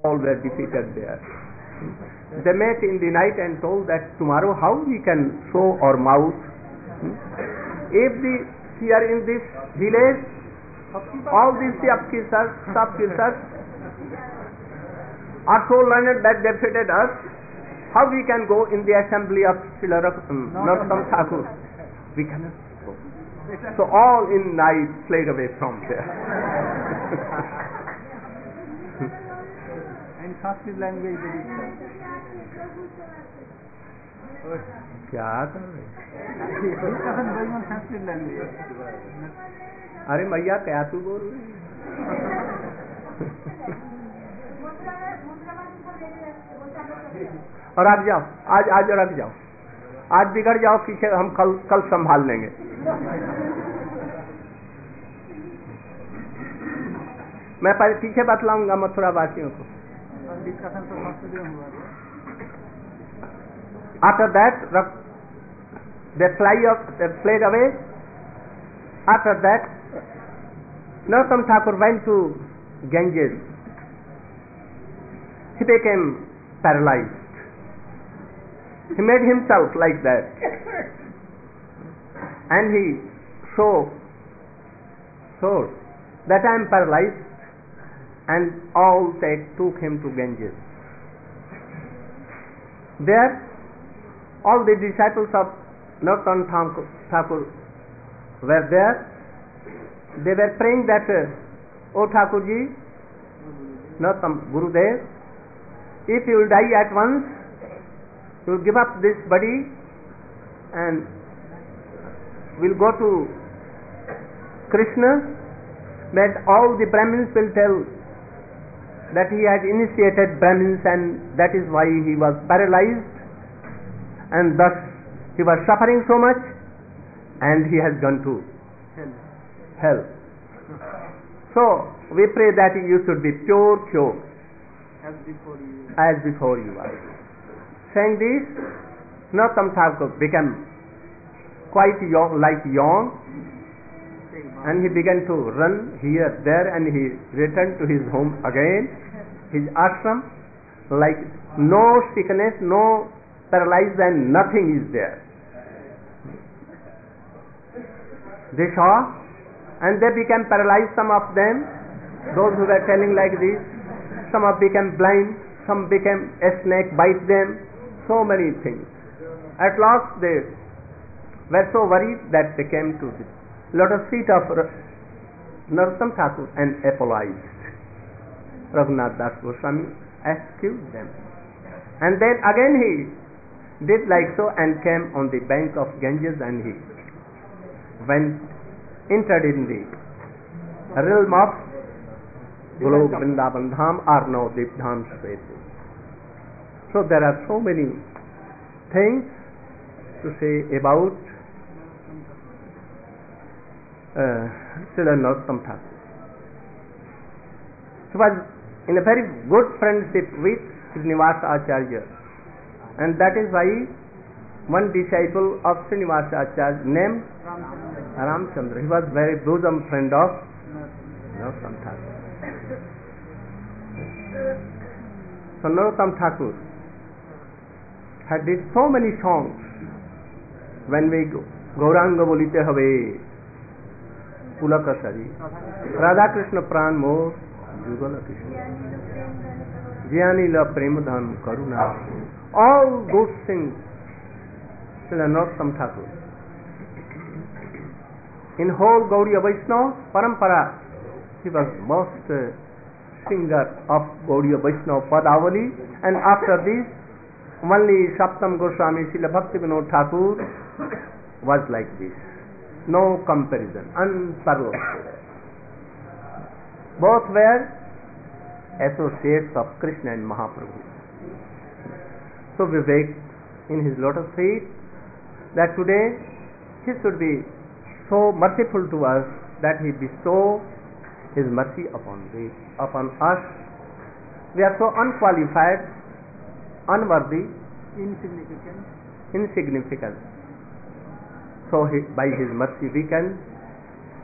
all were defeated there. They met in the night and told that tomorrow how we can show our mouth. If the here in this village, all these shopkeepers are so learned that they defeated us, how we can go in the assembly of Narottam Thakur? We cannot go. So all in night fled away from there. In Sanskrit language they did क्या कर रहे? Sanskrit language. अरे मैया क्या तू बोल रही? और आप जाओ, आज रख जाओ, आज बिगड़ जाओ, पीछे हम कल संभाल लेंगे. मैं पीछे बतलाऊंगा मथुरा वासियों को. After that, they fled away. After that, Narottam Thakur went to Ganges. He became paralyzed. He made himself like that, and he showed that I am paralyzed, and all took him to Ganges. There, all the disciples of Narottam Thakur were there. They were praying that, O Thakurji, Narottam Gurudev, if you will die at once, you will give up this body and will go to Krishna. But all the Brahmins will tell that he had initiated Brahmins, and that is why he was paralyzed, and thus he was suffering so much, and he has gone to hell. So we pray that you should be pure, as before you are. Saying this, Narottam Thakur became quite young, and he began to run here, there, and he returned to his home again, his ashram, like no sickness, no paralyzed, and nothing is there. They saw, and they became paralyzed, some of them, those who were telling like this. Some of became blind, some became a snake bite them, so many things. At last they were so worried that they came to the lotus feet of Narottam Thakur and apologized. Raghunath Das Goswami excused them. And then again he did like so and came on the bank of Ganges, and he entered in the realm of Golok Vrindavan Dham or Navadvip Dham Shveti. So there are so many things to say about Srila Narottam Thakur. He was in a very good friendship with Srinivasa Acharya, and that is why one disciple of Srinivasa Acharya named Ramchandra, he was very bosom friend of Narottam Thakur. So Narottam Thakur had did so many songs. When we go, Gauranga bolite have Pulaka Sari, Radha Krishna Pran More, Jugala Krishna, Jnanila Premadhan Karuna, all those things, Srila Narottam Thakur. In whole Gaudiya Vaishnava Parampara, he was most singer of Gaudiya Vaishnava Padavali, and after this, only Saptam Goswami Srila Bhakti Vinod Thakur was like this. No comparison, unparalleled. Both were associates of Krishna and Mahaprabhu. So Vivek, in his lotus feet, that today he should be so merciful to us that he bestow his mercy upon us. We are so unqualified, unworthy, insignificant. So by his mercy we can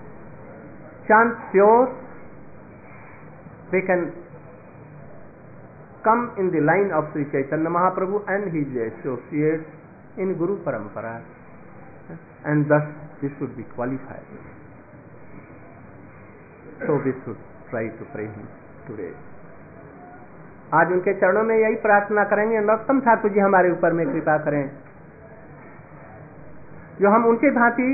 chant pure, we can come in the line of Sri Chaitanya Mahaprabhu and his associates in Guru Parampara, and thus this should be qualified. So we should try to pray him today. आज उनके चरणों में यही प्रार्थना करेंगे, नरोत्तम ठाकुर जी हमारे ऊपर में कृपा करें, जो हम उनके भांति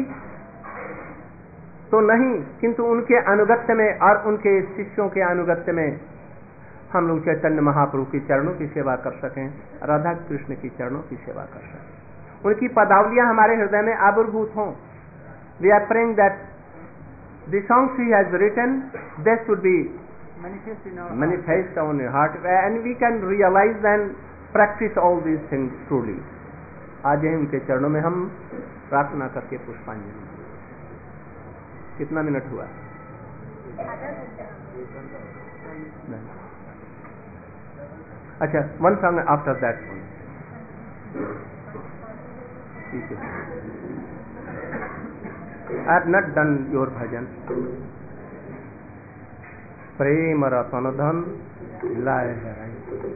तो नहीं किंतु उनके अनुगत्य में और उनके शिष्यों के अनुगत्य में हम लोग चैतन्य महाप्रभु के चरणों की सेवा कर सकें, राधा कृष्ण की चरणों की सेवा कर सकें, उनकी पदावलियां हमारे हृदय में आविर्भूत हों. We are praying that the songs he has written they should be manifest on your heart, and we can realize and practice all these things truly. आज ही उनके चरणों में हम प्रार्थना करके पुष्पांजलि. कितना मिनट हुआ? अच्छा, one song after that. ठीक है. I have not done your bhajan. Prem Ratan Dhan लाए है.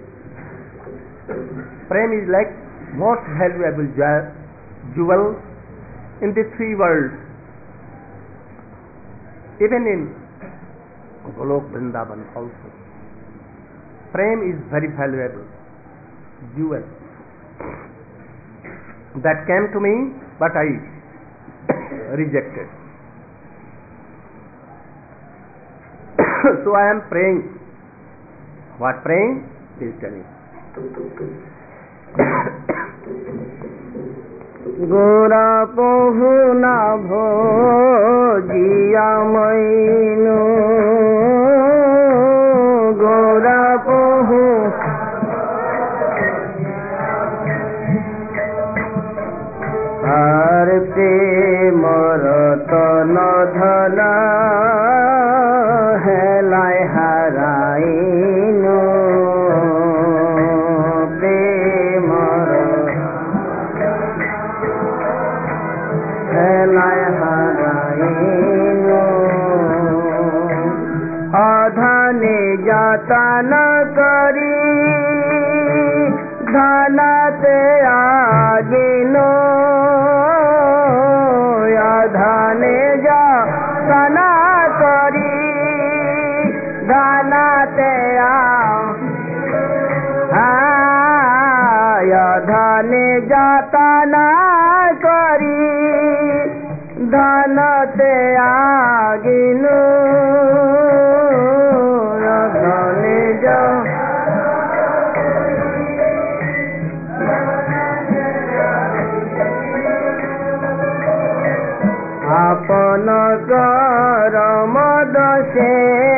Prem is like most valuable jewel in the three worlds, even in Golok Vrindavan also. Prem is very valuable jewel that came to me, but I rejected. So I am praying. What praying? Please tell me. गोरा पहुना भोजिया मैनो, गोरा पहु are Prem Ratan धना हेलाय हराइनो, प्रेम हेलाय हराइनो. अधने जाता न करी धनते आगिनो, अधने जाता न करी धनते धने जाता न करी धनते आगिनो, धने जा आपन करम दशे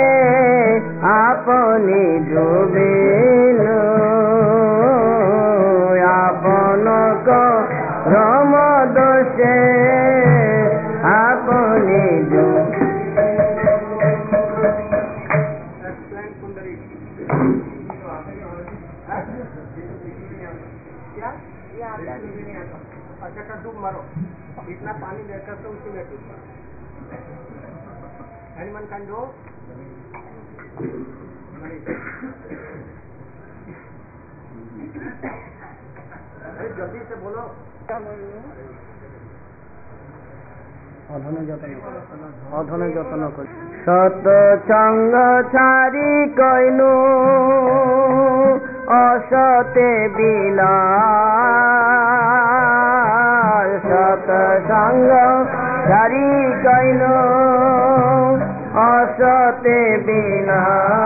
आपनी डूबिनु, आपन करम दशे आपनी अच्छा डूब मारो, इतना पानी लेकर तो उसी में डूब मारो. Anyone can do? अरे जल्दी से बोलो. अधने जतन कर सत संग छारी कैनु असते बिना, सत संग छारी कैनु असते बिना,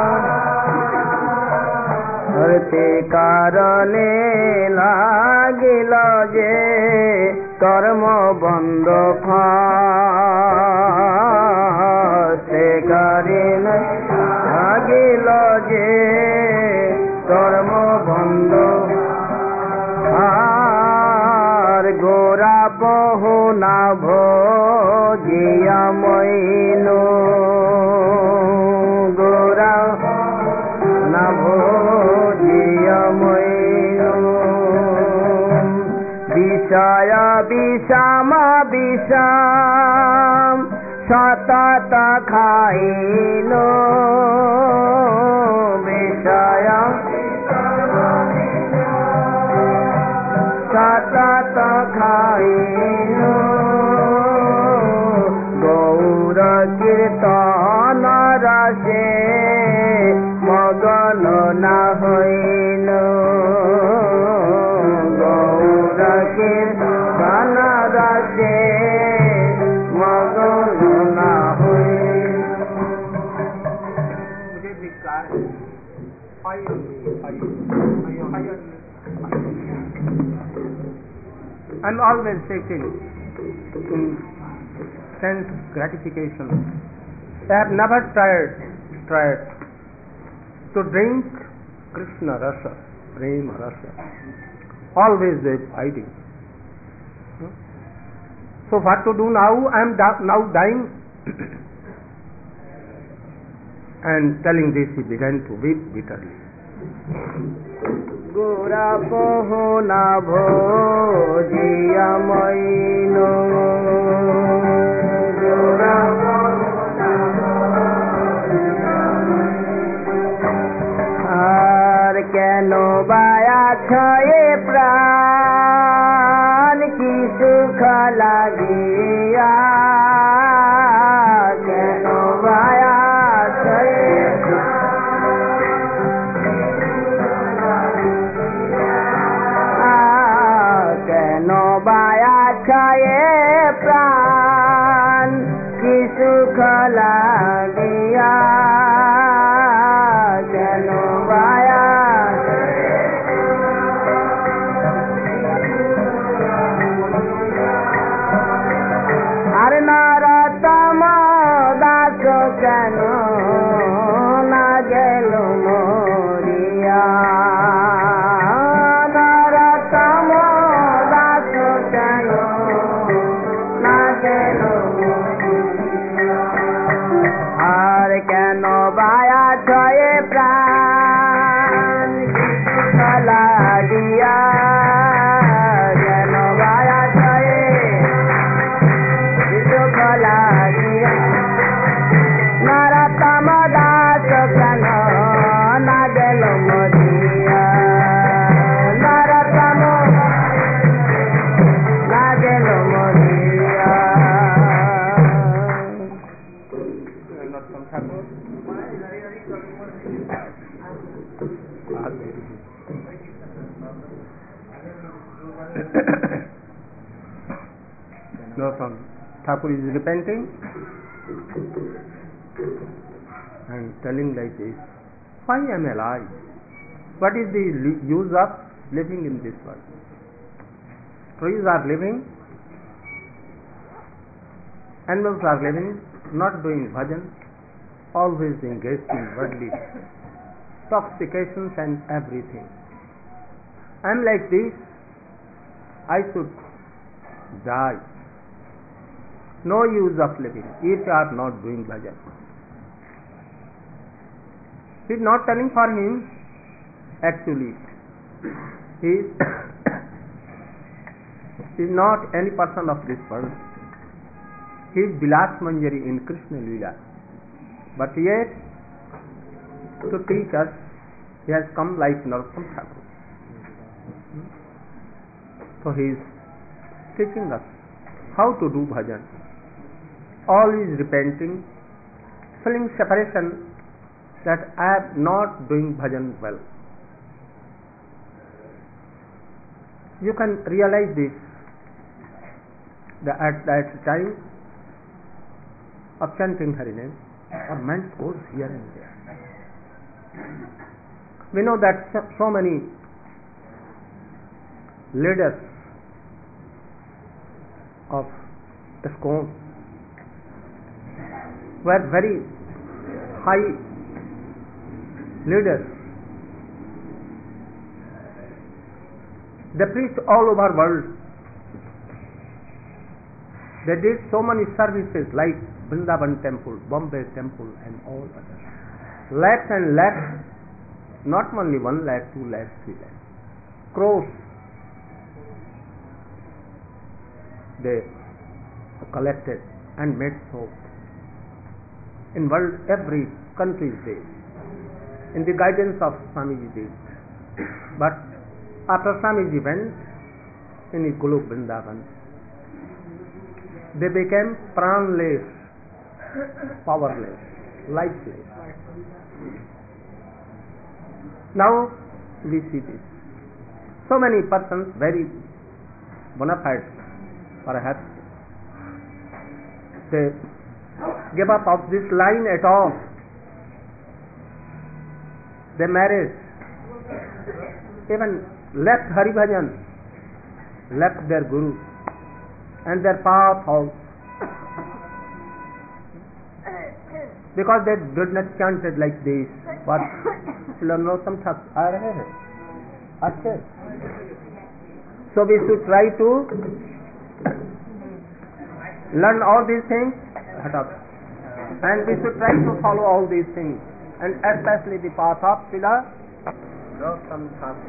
ते कारणे लागिल जे कर्म बंद से कारणे लागिल जे कर्म बंद गोरा बहु ना भोजिया मैनो, गोरा ना भोजिया मैनो, विषय विषम विषम सतत खाइनो, विषय কীর্তন রসে মগন না হইল গৌর কীর্তন রসে মগন না হইল। मुझे धिक्कार है I'm always seeking in sense gratification. I have never tried to drink Krishna rasa, prema rasa. Always they fighting. So what to do now? I am now dying. And telling this, he began to weep bitterly. গোরা পোহনা ভোজিয়া মইন গোরা আর কেন বায়া ছয়ে প্রাণ কি সুখ লাগিয়া কেন বায়া ছয়ে বায়া ছয়ে প্রাণ কি সুখ লাগিয়া কেন বায়া আর নরতম দাস কেন না গেল মরিয়া আর কেন বায়া ছয়ে প্রাণ লাগিয়া কেন বায়া ছয়ে সুখ লাগিয়া নরতম দাস কেন না গেল মরিয়া নরতম না গেল মরিয়া। Naratam Thakur is repenting and telling like this, why am I alive? What is the use of living in this world? Trees are living, animals are living, not doing bhajan, always engaged in worldly intoxications and everything. I am like this, I should die. No use of living if you are not doing bhajan. He is not telling for him, actually he is not any person of this world. He is Vilas Manjari in Krishna Leela, but yet to teach us he has come like Narottam Thakur. So he is teaching us how to do bhajan. All is repenting, feeling separation that I am not doing bhajan well. You can realize this that at that time of chanting Hari name, our mind goes here and there. We know that so many leaders of ISKCON were very high leaders. They preached all over world. They did so many services like Vrindavan temple, Bombay temple and all others. Lakhs and lakhs, not only 1 lakh, 2 lakhs, 3 lakhs, crores they collected and made soap. In world, every country is there, in the guidance of Swamiji Dev. But after Swamiji went in Golok Vrindavan, they became pranless powerless, lifeless. Now we see this. So many persons, very bona fide, perhaps, they give up of this line at all. They married, even left Hari Bhajan, left their Guru and their path also, because they did not chant it like this. What? Nrottam Thakur aa rahe hain? Okay. So we should try to learn all these things, and we should try to follow all these things, and especially the path of Srila Nrottam Thakur.